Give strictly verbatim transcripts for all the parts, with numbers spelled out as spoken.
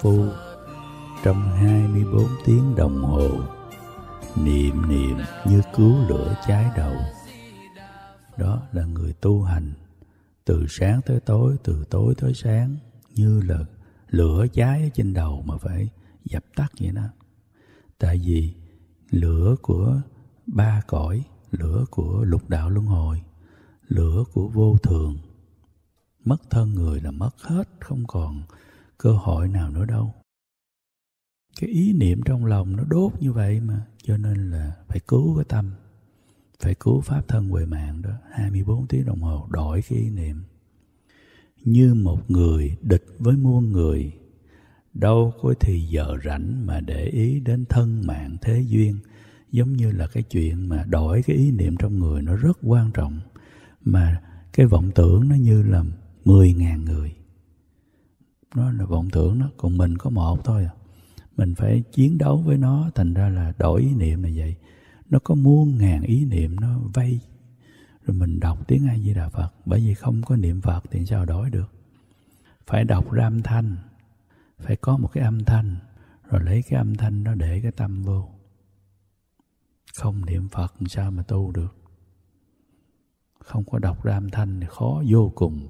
phu trong hai mươi bốn tiếng đồng hồ, niệm niệm như cứu lửa cháy đầu. Đó là người tu hành từ sáng tới tối, từ tối tới sáng, như là lửa cháy ở trên đầu mà phải dập tắt vậy đó. Tại vì lửa của ba cõi, lửa của lục đạo luân hồi, lửa của vô thường, mất thân người là mất hết, không còn cơ hội nào nữa đâu. Cái ý niệm trong lòng nó đốt như vậy mà, cho nên là phải cứu cái tâm, phải cứu pháp thân huệ mạng đó. Hai mươi bốn tiếng đồng hồ đổi cái ý niệm. Như một người địch với muôn người, đâu có thì giờ rảnh mà để ý đến thân mạng thế duyên. Giống như là cái chuyện mà đổi cái ý niệm trong người nó rất quan trọng. Mà cái vọng tưởng nó như là mười ngàn người. Nó là vọng tưởng đó, còn mình có một thôi à. Mình phải chiến đấu với nó, thành ra là đổi ý niệm là vậy. Nó có muôn ngàn ý niệm nó vây. Rồi mình đọc tiếng A Di Đà Phật, bởi vì không có niệm Phật thì sao đổi được. Phải đọc ra âm thanh, phải có một cái âm thanh, rồi lấy cái âm thanh đó để cái tâm vô. Không niệm Phật làm sao mà tu được. Không có đọc ra âm thanh thì khó vô cùng.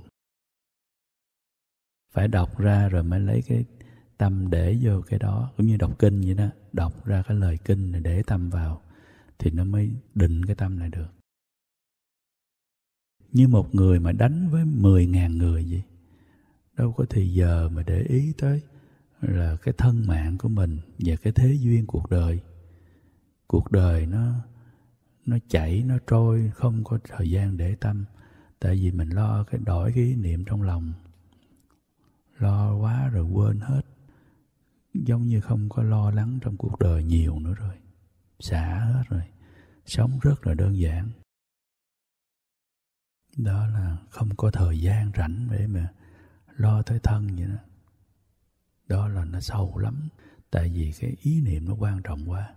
Phải đọc ra rồi mới lấy cái tâm để vô cái đó. Cũng như đọc kinh vậy đó, đọc ra cái lời kinh này để tâm vào thì nó mới định cái tâm này được. Như một người mà đánh với mười ngàn người vậy, đâu có thì giờ mà để ý tới là cái thân mạng của mình và cái thế duyên cuộc đời. Cuộc đời nó nó chảy, nó trôi, không có thời gian để tâm. Tại vì mình lo cái đổi cái ý niệm trong lòng, lo quá rồi quên hết. Giống như không có lo lắng trong cuộc đời nhiều nữa rồi, xả hết rồi, sống rất là đơn giản. Đó là không có thời gian rảnh để mà lo tới thân vậy đó. Đó là nó sâu lắm, tại vì cái ý niệm nó quan trọng quá.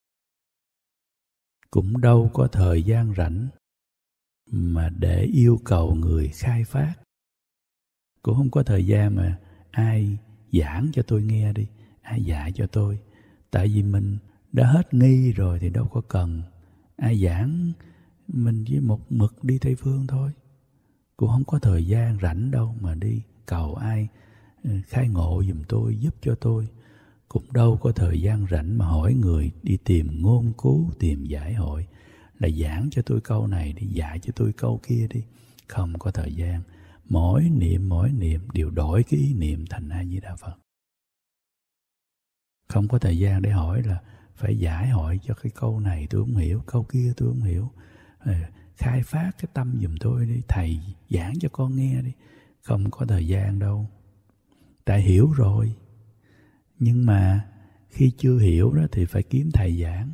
Cũng đâu có thời gian rảnh mà để yêu cầu người khai phát. Cũng không có thời gian mà ai giảng cho tôi nghe đi, ai dạy cho tôi. Tại vì mình đã hết nghi rồi thì đâu có cần ai giảng. Mình chỉ một mực đi Tây Phương thôi. Cũng không có thời gian rảnh đâu mà đi cầu ai khai ngộ giùm tôi, giúp cho tôi. Cũng đâu có thời gian rảnh mà hỏi người đi tìm ngôn cứu, tìm giải hội, là giảng cho tôi câu này đi, dạy cho tôi câu kia đi. Không có thời gian. Mỗi niệm mỗi niệm đều đổi cái ý niệm thành A Di Đà Phật. Không có thời gian để hỏi là phải giải hội cho cái câu này tôi không hiểu, câu kia tôi không hiểu. Khai phát cái tâm giùm tôi đi, thầy giảng cho con nghe đi. Không có thời gian đâu. Tại hiểu rồi. Nhưng mà khi chưa hiểu đó thì phải kiếm thầy giảng.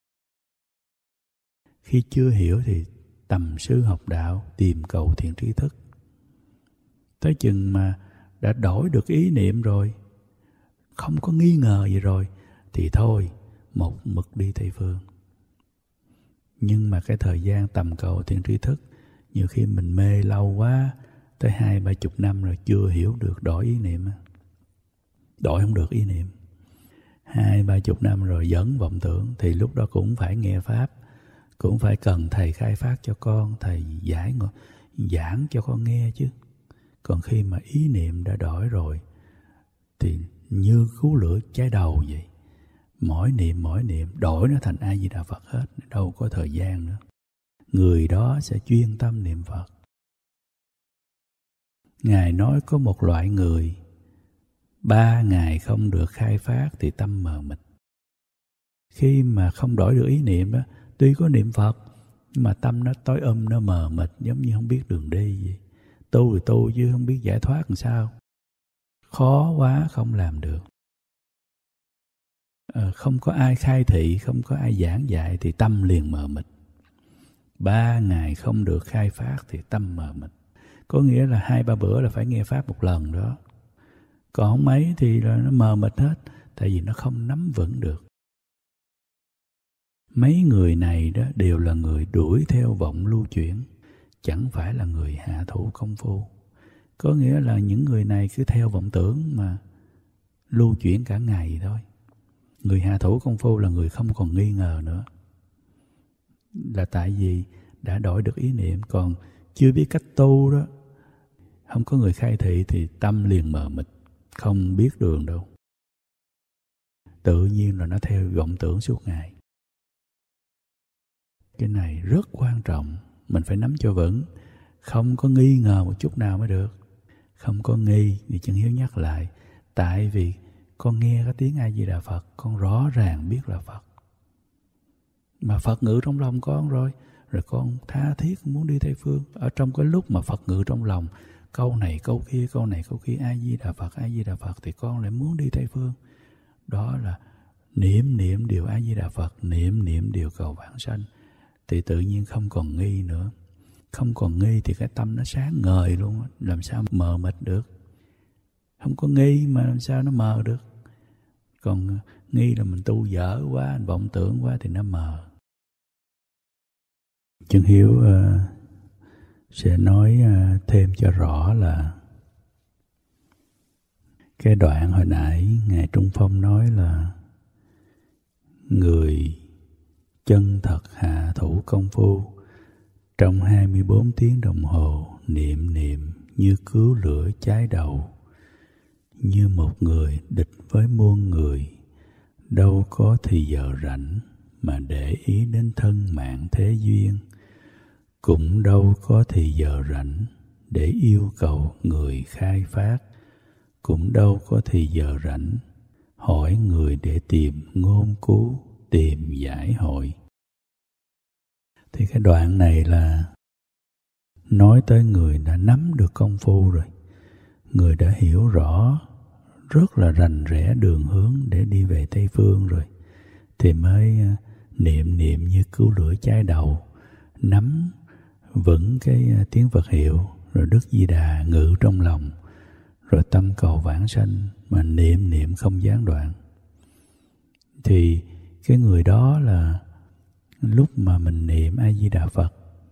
Khi chưa hiểu thì tầm sư học đạo, tìm cầu thiện tri thức. Tới chừng mà đã đổi được ý niệm rồi, không có nghi ngờ gì rồi, thì thôi, một mực đi Tây Phương. Nhưng mà cái thời gian tầm cầu thiện tri thức, nhiều khi mình mê lâu quá, tới hai ba chục năm rồi chưa hiểu được, đổi ý niệm. Đổi không được ý niệm. Hai ba chục năm rồi vẫn vọng tưởng, thì lúc đó cũng phải nghe Pháp, cũng phải cần thầy khai phát cho con, thầy giải giảng cho con nghe chứ. Còn khi mà ý niệm đã đổi rồi thì như cứu lửa cháy đầu vậy. Mỗi niệm mỗi niệm đổi nó thành A Di Đà Phật hết, đâu có thời gian nữa. Người đó sẽ chuyên tâm niệm Phật. Ngài nói có một loại người, ba ngày không được khai phát thì tâm mờ mịt. Khi mà không đổi được ý niệm đó, tuy có niệm Phật nhưng mà tâm nó tối um, nó mờ mịt, giống như không biết đường đi vậy. Tu thì tu chứ không biết giải thoát làm sao. Khó quá không làm được. À, không có ai khai thị, không có ai giảng dạy thì tâm liền mờ mịt. Ba ngày không được khai phát thì tâm mờ mịt. Có nghĩa là hai ba bữa là phải nghe Pháp một lần đó. Còn không mấy thì là nó mờ mịt hết, tại vì nó không nắm vững được. Mấy người này đó đều là người đuổi theo vọng lưu chuyển, chẳng phải là người hạ thủ công phu. Có nghĩa là những người này cứ theo vọng tưởng mà lưu chuyển cả ngày thôi. Người hạ thủ công phu là người không còn nghi ngờ nữa, là tại vì đã đổi được ý niệm. Còn chưa biết cách tu đó, không có người khai thị thì tâm liền mờ mịt, không biết đường đâu. Tự nhiên là nó theo vọng tưởng suốt ngày. Cái này rất quan trọng, mình phải nắm cho vững, không có nghi ngờ một chút nào mới được. Không có nghi thì Chân Hiếu nhắc lại, tại vì con nghe cái tiếng A Di Đà Phật, con rõ ràng biết là Phật. Mà Phật ngự trong lòng con rồi, rồi con tha thiết muốn đi Tây Phương. Ở trong cái lúc mà Phật ngự trong lòng, câu này câu kia, câu này câu kia, A Di Đà Phật, A Di Đà Phật, thì con lại muốn đi Tây Phương. Đó là niệm niệm điều A Di Đà Phật, niệm niệm điều cầu vãng sanh, thì tự nhiên không còn nghi nữa. Không còn nghi thì cái tâm nó sáng ngời luôn, làm sao mờ mịt được. Không có nghi mà làm sao nó mờ được. Còn nghi là mình tu dở quá, mình vọng tưởng quá thì nó mờ. Chân Hiếu uh, sẽ nói uh, thêm cho rõ là cái đoạn hồi nãy Ngài Trung Phong nói là người chân thật hạ thủ công phu trong hai mươi bốn tiếng đồng hồ niệm niệm như cứu lửa cháy đầu, như một người địch với muôn người, đâu có thì giờ rảnh mà để ý đến thân mạng thế duyên, cũng đâu có thì giờ rảnh để yêu cầu người khai phát, cũng đâu có thì giờ rảnh hỏi người để tìm ngôn cứu, tìm giải hội. Thì cái đoạn này là nói tới người đã nắm được công phu rồi, người đã hiểu rõ rất là rành rẽ đường hướng để đi về Tây Phương rồi, thì mới niệm niệm như cứu lửa cháy đầu, nắm vững cái tiếng Phật hiệu, rồi Đức Di Đà ngự trong lòng, rồi tâm cầu vãng sanh mà niệm niệm không gián đoạn. Thì cái người đó là lúc mà mình niệm A Di Đà Phật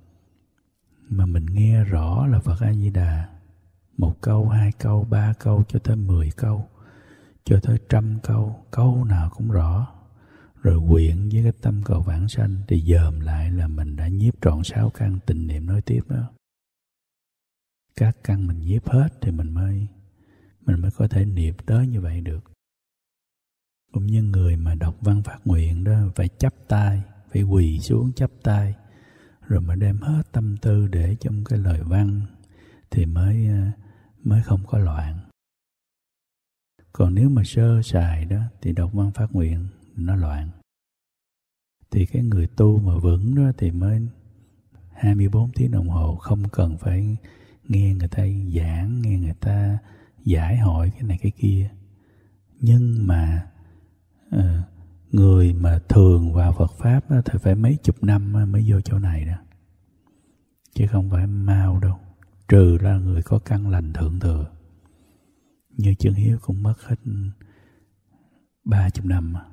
mà mình nghe rõ là Phật A Di Đà, một câu, hai câu, ba câu cho tới mười câu, cho tới trăm câu, câu nào cũng rõ, rồi quyện với cái tâm cầu vãng sanh, thì dòm lại là mình đã nhiếp trọn sáu căn tịnh niệm nói tiếp đó. Các căn mình nhiếp hết thì mình mới mình mới có thể niệm tới như vậy được. Cũng như người mà đọc văn phát nguyện đó, phải chắp tay, phải quỳ xuống chắp tay, rồi mà đem hết tâm tư để trong cái lời văn thì mới mới không có loạn. Còn nếu mà sơ sài đó thì đọc văn phát nguyện nó loạn. Thì cái người tu mà vững đó thì mới hai mươi bốn tiếng đồng hồ không cần phải nghe người ta giảng, nghe người ta giải hỏi cái này cái kia. Nhưng mà uh, người mà thường vào Phật Pháp đó, thì phải mấy chục năm mới vô chỗ này đó, chứ không phải mau đâu. Trừ là người có căn lành thượng thừa, như Chân Hiếu cũng mất hết ba chục năm mà.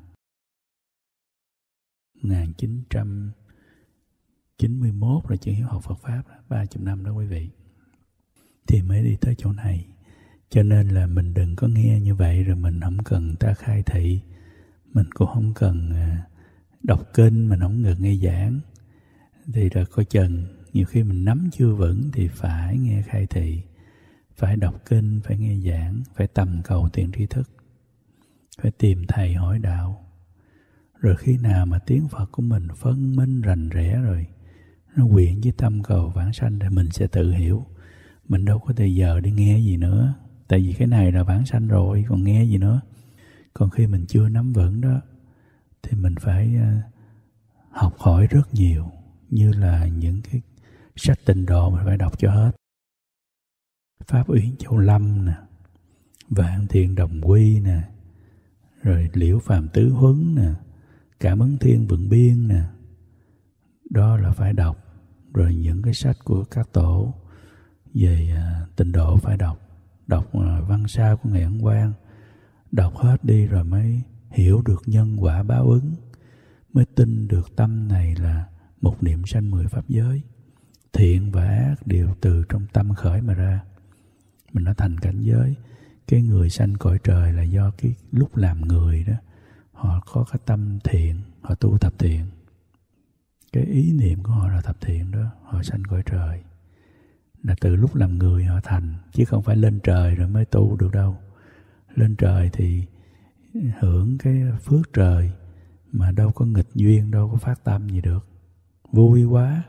một nghìn chín trăm chín mươi mốt là Chân Hiếu học Phật Pháp, ba chục năm đó quý vị, thì mới đi tới chỗ này. Cho nên là mình đừng có nghe như vậy rồi mình không cần ta khai thị, mình cũng không cần đọc kinh, mình không ngừng nghe giảng. Thì rồi coi chừng nhiều khi mình nắm chưa vững thì phải nghe khai thị, phải đọc kinh, phải nghe giảng, phải tầm cầu tiền tri thức, phải tìm thầy hỏi đạo. Rồi khi nào mà tiếng Phật của mình phân minh rành rẽ rồi, nó quyện với tâm cầu vãng sanh, thì mình sẽ tự hiểu. Mình đâu có thời giờ đi nghe gì nữa, tại vì cái này là vãng sanh rồi, còn nghe gì nữa. Còn khi mình chưa nắm vững đó thì mình phải học hỏi rất nhiều, như là những cái sách tịnh độ mình phải đọc cho hết. Pháp Uyển Châu Lâm nè, Vạn Thiện Đồng Quy nè, rồi Liễu Phàm Tứ Huấn nè, Cảm Ứng Thiên Vượng Biên nè, đó là phải đọc. Rồi những cái sách của các tổ về uh, tịnh độ phải đọc, đọc uh, văn sao của Ngài Ấn Quang, đọc hết đi rồi mới hiểu được nhân quả báo ứng, mới tin được tâm này là một niệm sanh mười pháp giới, thiện và ác đều từ trong tâm khởi mà ra. Mình đã thành cảnh giới, cái người sanh cõi trời là do cái lúc làm người đó, họ có cái tâm thiện, họ tu tập thiện. Cái ý niệm của họ là tập thiện đó, họ sanh cõi trời. Là từ lúc làm người họ thành, chứ không phải lên trời rồi mới tu được đâu. Lên trời thì hưởng cái phước trời, mà đâu có nghịch duyên, đâu có phát tâm gì được. Vui quá.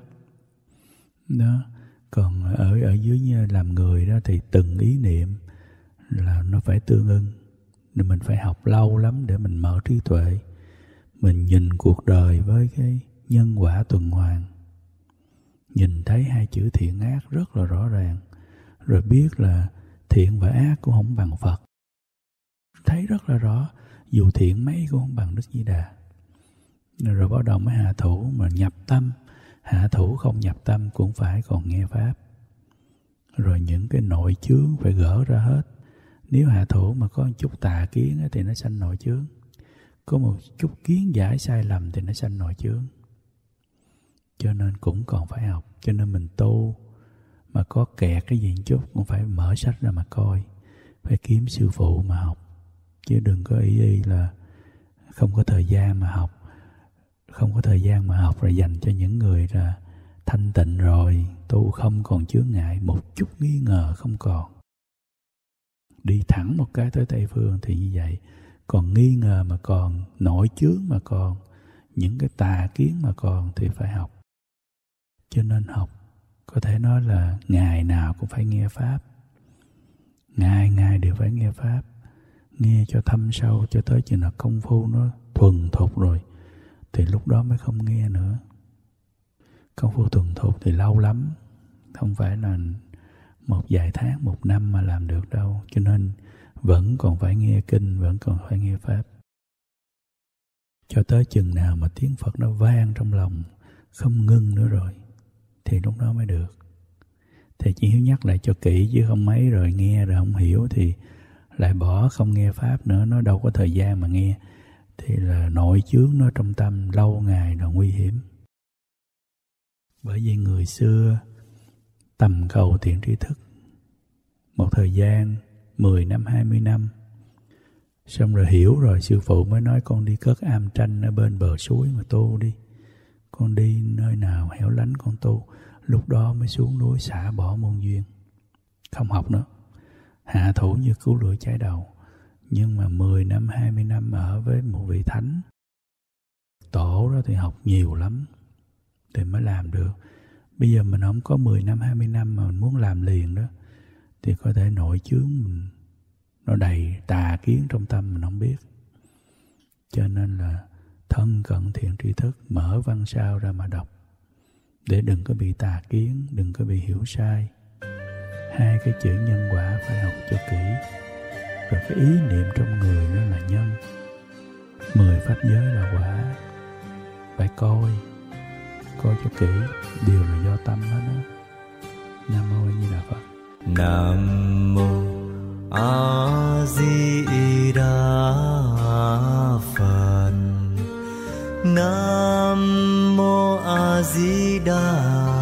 Đó. Còn ở ở dưới như làm người đó thì từng ý niệm là nó phải tương ưng. Nên mình phải học lâu lắm để mình mở trí tuệ. Mình nhìn cuộc đời với cái nhân quả tuần hoàn. Nhìn thấy hai chữ thiện ác rất là rõ ràng. Rồi biết là thiện và ác cũng không bằng Phật. Thấy rất là rõ. Dù thiện mấy cũng không bằng Đức Di Đà. Rồi bắt đầu mới hạ thủ mà nhập tâm. Hạ thủ không nhập tâm cũng phải còn nghe Pháp. Rồi những cái nội chướng phải gỡ ra hết. Nếu hạ thủ mà có một chút tà kiến thì nó sanh nội chướng. Có một chút kiến giải sai lầm thì nó sanh nội chướng. Cho nên cũng còn phải học. Cho nên mình tu mà có kẹt cái gì chút cũng phải mở sách ra mà coi. Phải kiếm sư phụ mà học. Chứ đừng có ý ý là không có thời gian mà học. Không có thời gian mà học rồi dành cho những người là thanh tịnh rồi, tu không còn chướng ngại, một chút nghi ngờ không còn. Đi thẳng một cái tới Tây Phương thì như vậy. Còn nghi ngờ mà còn, nội chướng mà còn, những cái tà kiến mà còn thì phải học. Cho nên học, có thể nói là ngày nào cũng phải nghe Pháp. Ngày ngày đều phải nghe Pháp. Nghe cho thâm sâu, cho tới chừng nào công phu nó thuần thục rồi, thì lúc đó mới không nghe nữa. Công phu thuần thục thì lâu lắm, không phải là một vài tháng, một năm mà làm được đâu. Cho nên vẫn còn phải nghe kinh, vẫn còn phải nghe Pháp. Cho tới chừng nào mà tiếng Phật nó vang trong lòng, không ngưng nữa rồi, thì lúc đó mới được. Thì chỉ hiếu nhắc lại cho kỹ, chứ không mấy rồi nghe rồi không hiểu thì lại bỏ không nghe Pháp nữa. Nó đâu có thời gian mà nghe. Thì là nội chướng nó trong tâm lâu ngày là nguy hiểm. Bởi vì người xưa tầm cầu thiện tri thức một thời gian mười năm, hai mươi năm, xong rồi hiểu rồi, sư phụ mới nói con đi cất am tranh ở bên bờ suối mà tu đi. Con đi nơi nào hẻo lánh con tu. Lúc đó mới xuống núi xả bỏ môn duyên, không học nữa. Hạ thủ như cứu lửa cháy đầu. Nhưng mà mười năm, hai mươi năm ở với một vị thánh tổ đó thì học nhiều lắm thì mới làm được. Bây giờ mình không có mười năm, hai mươi năm mà mình muốn làm liền đó, thì có thể nội chướng mình nó đầy tà kiến trong tâm mình không biết. Cho nên là thân cận thiện tri thức, mở văn sao ra mà đọc, để đừng có bị tà kiến, đừng có bị hiểu sai. Hai cái chữ nhân quả phải học cho kỹ. Rồi cái ý niệm trong người nó là nhân, mười pháp giới là quả. Phải coi, coi cho kỹ, đều là do tâm hết đó. Nam mô Như Đà Phật. Nam mô A Di Đà Phật. Nam mô A Di Đà